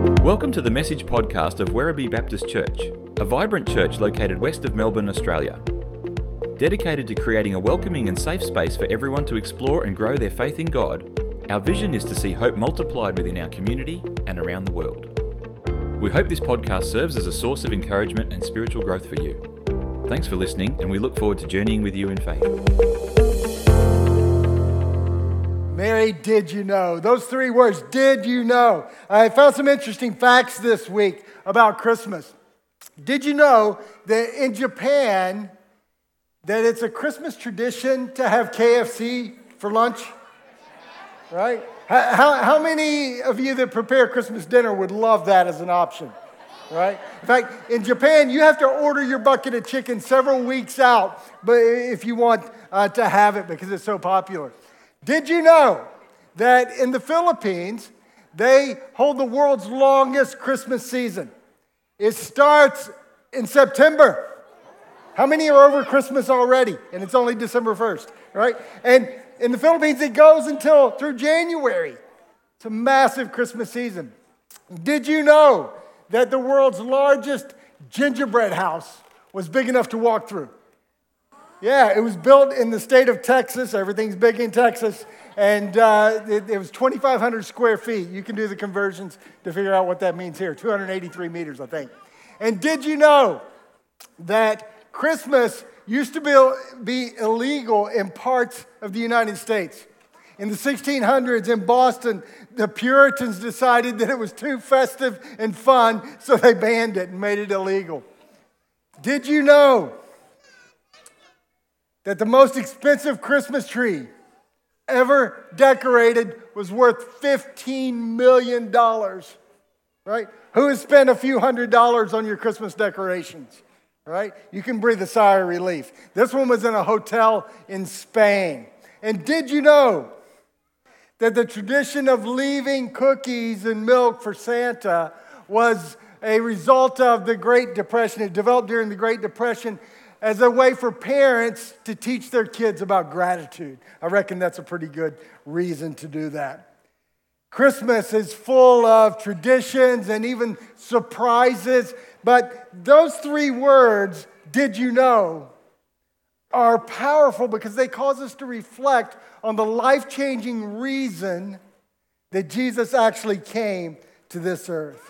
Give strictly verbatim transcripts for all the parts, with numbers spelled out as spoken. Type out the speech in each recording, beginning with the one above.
Welcome to the Message podcast of Werribee Baptist Church, a vibrant church located west of Melbourne, Australia. Dedicated to creating a welcoming and safe space for everyone to explore and grow their faith in God, our vision is to see hope multiplied within our community and around the world. We hope this podcast serves as a source of encouragement and spiritual growth for you. Thanks for listening, and we look forward to journeying with you in faith. Mary, did you know? Those three words, did you know? I found some interesting facts this week about Christmas. Did you know that in Japan, that it's a Christmas tradition to have K F C for lunch? Right? How, how, how many of you that prepare Christmas dinner would love that as an option? Right? In fact, in Japan, you have to order your bucket of chicken several weeks out, but if you want uh, to have it because it's so popular. Did you know that in the Philippines, they hold the world's longest Christmas season? It starts in September. How many are over Christmas already? And it's only December first, right? And in the Philippines, it goes until through January. It's a massive Christmas season. Did you know that the world's largest gingerbread house was big enough to walk through? Yeah, it was built in the state of Texas. Everything's big in Texas. And uh, it, it was twenty-five hundred square feet. You can do the conversions to figure out what that means here. two hundred eighty-three meters, I think. And did you know that Christmas used to be, be illegal in parts of the United States? In the sixteen hundreds in Boston, the Puritans decided that it was too festive and fun, so they banned it and made it illegal. Did you know that the most expensive Christmas tree ever decorated was worth fifteen million dollars, right? Who has spent a few hundred dollars on your Christmas decorations, right? You can breathe a sigh of relief. This one was in a hotel in Spain. And did you know that the tradition of leaving cookies and milk for Santa was a result of the Great Depression? It developed during the Great Depression as a way for parents to teach their kids about gratitude. I reckon that's a pretty good reason to do that. Christmas is full of traditions and even surprises, but those three words, did you know, are powerful because they cause us to reflect on the life-changing reason that Jesus actually came to this earth.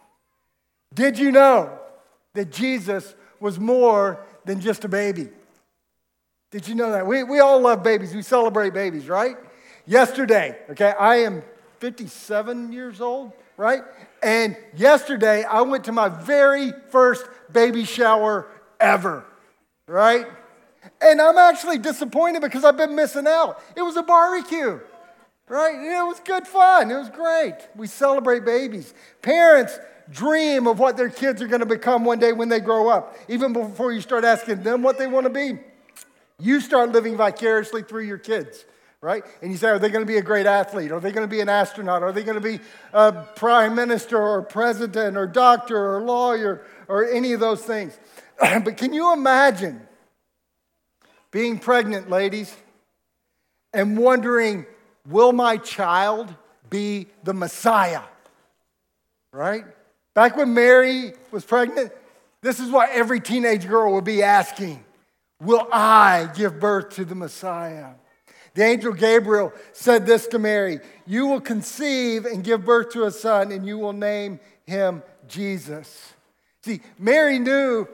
Did you know that Jesus was more than just a baby? Did you know that? We, we all love babies. We celebrate babies, right? Yesterday, okay, I am fifty-seven years old, right? And yesterday, I went to my very first baby shower ever, right? And I'm actually disappointed because I've been missing out. It was a barbecue, right? It was good fun. It was great. We celebrate babies. Parents dream of what their kids are going to become one day when they grow up. Even before you start asking them what they want to be, you start living vicariously through your kids, right? And you say, are they going to be a great athlete? Are they going to be an astronaut? Are they going to be a prime minister or president or doctor or lawyer or any of those things? But can you imagine being pregnant, ladies, and wondering, will my child be the Messiah? Right? Back when Mary was pregnant, this is what every teenage girl would be asking. Will I give birth to the Messiah? The angel Gabriel said this to Mary, you will conceive and give birth to a son, and you will name him Jesus. See, Mary knew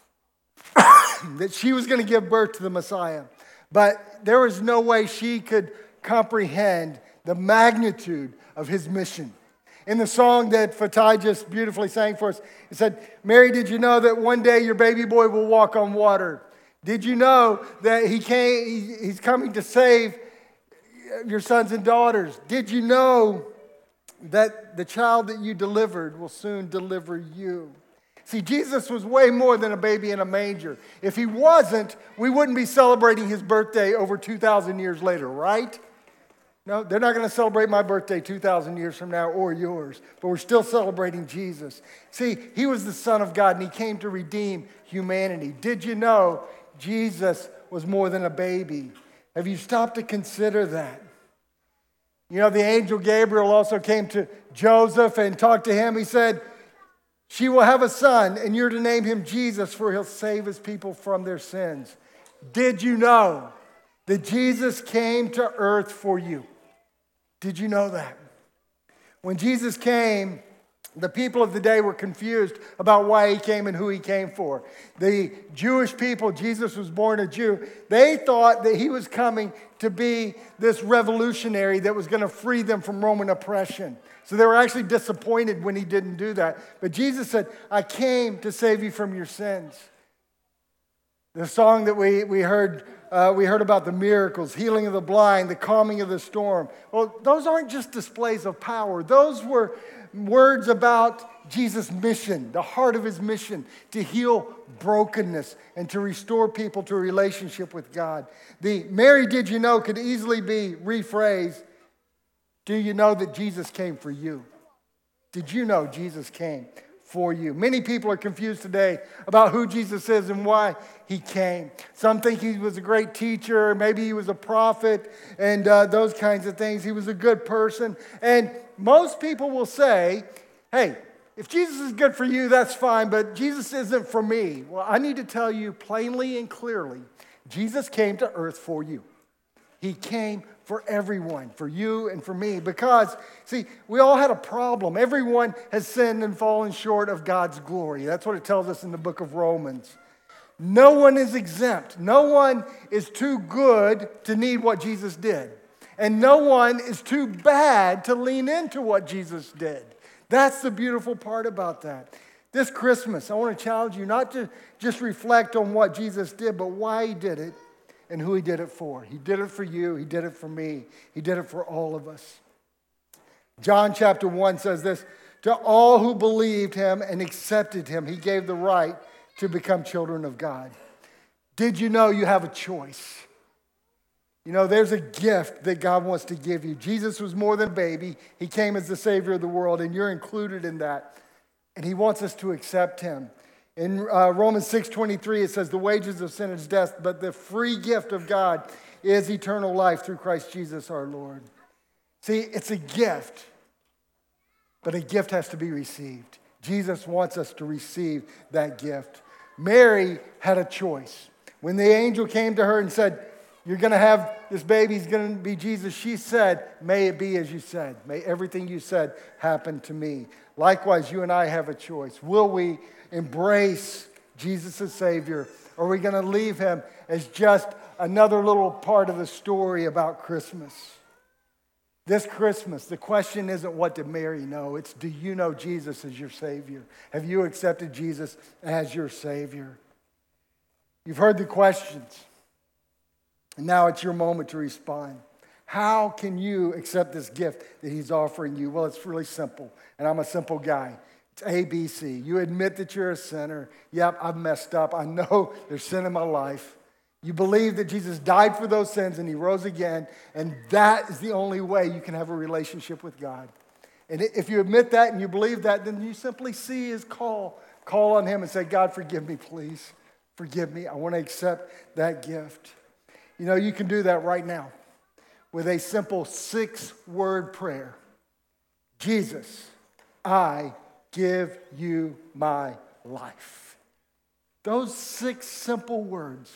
that she was going to give birth to the Messiah, but there was no way she could comprehend the magnitude of his mission. In the song that Fatai just beautifully sang for us, it said, Mary, did you know that one day your baby boy will walk on water? Did you know that he came, he, he's coming to save your sons and daughters? Did you know that the child that you delivered will soon deliver you? See, Jesus was way more than a baby in a manger. If he wasn't, we wouldn't be celebrating his birthday over two thousand years later, right? No, they're not going to celebrate my birthday two thousand years from now or yours, but we're still celebrating Jesus. See, he was the Son of God, and he came to redeem humanity. Did you know Jesus was more than a baby? Have you stopped to consider that? You know, the angel Gabriel also came to Joseph and talked to him. He said, she will have a son, and you're to name him Jesus, for he'll save his people from their sins. Did you know that Jesus came to earth for you? Did you know that? When Jesus came, the people of the day were confused about why he came and who he came for. The Jewish people, Jesus was born a Jew, they thought that he was coming to be this revolutionary that was going to free them from Roman oppression. So they were actually disappointed when he didn't do that. But Jesus said, I came to save you from your sins. The song that we, we heard, uh, we heard about the miracles, healing of the blind, the calming of the storm. Well, those aren't just displays of power. Those were words about Jesus' mission, the heart of his mission, to heal brokenness and to restore people to a relationship with God. The Mary, did you know, could easily be rephrased, do you know that Jesus came for you? Did you know Jesus came for you? Many people are confused today about who Jesus is and why he came. Some think he was a great teacher, maybe he was a prophet, and uh, those kinds of things. He was a good person. And most people will say, hey, if Jesus is good for you, that's fine, but Jesus isn't for me. Well, I need to tell you plainly and clearly, Jesus came to earth for you. He came for everyone, for you and for me, because, see, we all had a problem. Everyone has sinned and fallen short of God's glory. That's what it tells us in the book of Romans. No one is exempt. No one is too good to need what Jesus did. And no one is too bad to lean into what Jesus did. That's the beautiful part about that. This Christmas, I want to challenge you not to just reflect on what Jesus did, but why he did it and who he did it for. He did it for you. He did it for me. He did it for all of us. John chapter one says this, to all who believed him and accepted him, he gave the right to become children of God. Did you know you have a choice? You know, there's a gift that God wants to give you. Jesus was more than a baby. He came as the Savior of the world, and you're included in that. And he wants us to accept him. In uh, Romans six twenty-three, it says, the wages of sin is death, but the free gift of God is eternal life through Christ Jesus our Lord. See, it's a gift, but a gift has to be received. Jesus wants us to receive that gift. Mary had a choice. When the angel came to her and said, you're going to have this baby, he's going to be Jesus, she said, may it be as you said. May everything you said happen to me. Likewise, you and I have a choice. Will we embrace Jesus as Savior, or are we going to leave him as just another little part of the story about Christmas? This Christmas, the question isn't what did Mary know? It's do you know Jesus as your Savior? Have you accepted Jesus as your Savior? You've heard the questions. And now it's your moment to respond. How can you accept this gift that he's offering you? Well, it's really simple. And I'm a simple guy. It's A B C. You admit that you're a sinner. Yep, I've messed up. I know there's sin in my life. You believe that Jesus died for those sins and he rose again. And that is the only way you can have a relationship with God. And if you admit that and you believe that, then you simply see his call. Call on him and say, God, forgive me, please. Forgive me. I want to accept that gift. You know, you can do that right now with a simple six-word prayer. Jesus, I give you my life. Those six simple words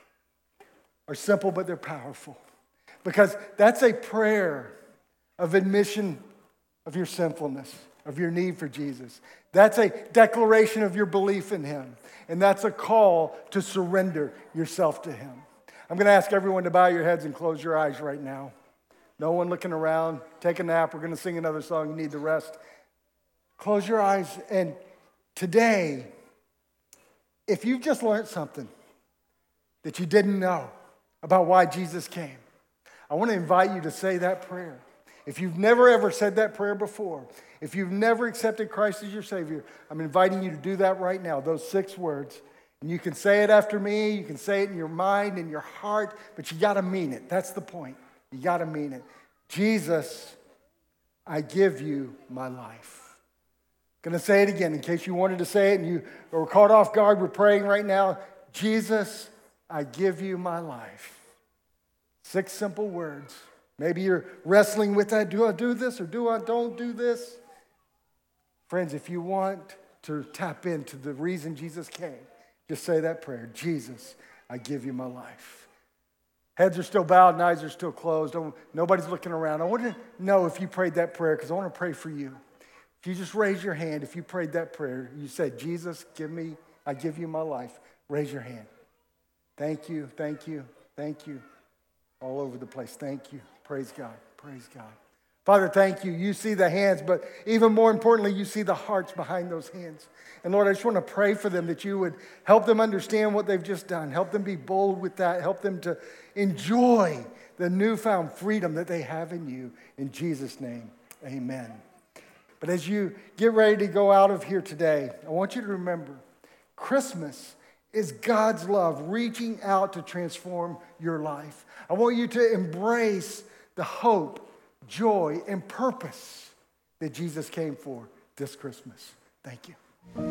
are simple, but they're powerful. Because that's a prayer of admission of your sinfulness, of your need for Jesus. That's a declaration of your belief in him. And that's a call to surrender yourself to him. I'm going to ask everyone to bow your heads and close your eyes right now. No one looking around. Take a nap. We're going to sing another song. You need the rest. Close your eyes. And today, if you've just learned something that you didn't know about why Jesus came, I want to invite you to say that prayer. If you've never ever said that prayer before, if you've never accepted Christ as your Savior, I'm inviting you to do that right now, those six words. And you can say it after me, you can say it in your mind, in your heart, but you got to mean it. That's the point. You got to mean it. Jesus, I give you my life. Going to say it again in case you wanted to say it and you were caught off guard. We're praying right now. Jesus, I give you my life. Six simple words. Maybe you're wrestling with that. Do I do this or do I don't do this? Friends, if you want to tap into the reason Jesus came, just say that prayer. Jesus, I give you my life. Heads are still bowed and eyes are still closed. Don't, nobody's looking around. I want to know if you prayed that prayer because I want to pray for you. If you just raise your hand, if you prayed that prayer, you said, Jesus, give me, I give you my life. Raise your hand. Thank you, thank you, thank you. All over the place. Thank you. Praise God. Praise God. Father, thank you. You see the hands, but even more importantly, you see the hearts behind those hands. And Lord, I just want to pray for them that you would help them understand what they've just done. Help them be bold with that. Help them to enjoy the newfound freedom that they have in you. In Jesus' name, amen. But as you get ready to go out of here today, I want you to remember, Christmas is God's love reaching out to transform your life. I want you to embrace the hope, joy, and purpose that Jesus came for this Christmas. Thank you.